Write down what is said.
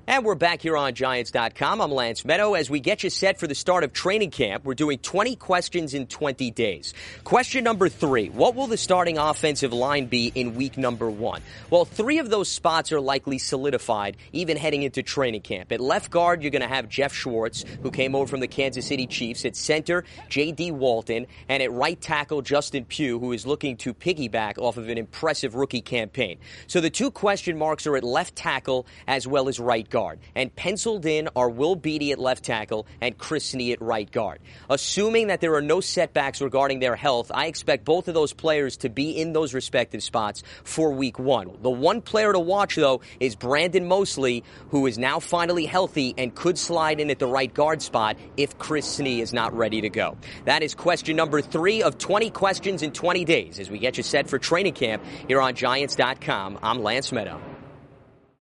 And we're back here on Giants.com. I'm Lance Meadow. As we get you set for the start of training camp, we're doing 20 questions in 20 days. Question number 3, what will the starting offensive line be in week number 1? Well, 3 of those spots are likely solidified, even heading into training camp. At left guard, you're going to have Jeff Schwartz, who came over from the Kansas City Chiefs. At center, J.D. Walton. And at right tackle, Justin Pugh, who is looking to piggyback off of an impressive rookie campaign. So the 2 question marks are at left tackle as well as right guard. And penciled in are Will Beatty at left tackle and Chris Snee at right guard. Assuming that there are no setbacks regarding their health, I expect both of those players to be in those respective spots for week 1. The one player to watch, though, is Brandon Mosley, who is now finally healthy and could slide in at the right guard spot if Chris Snee is not ready to go. That is question number 3 of 20 questions in 20 days as we get you set for training camp here on Giants.com. I'm Lance Meadow.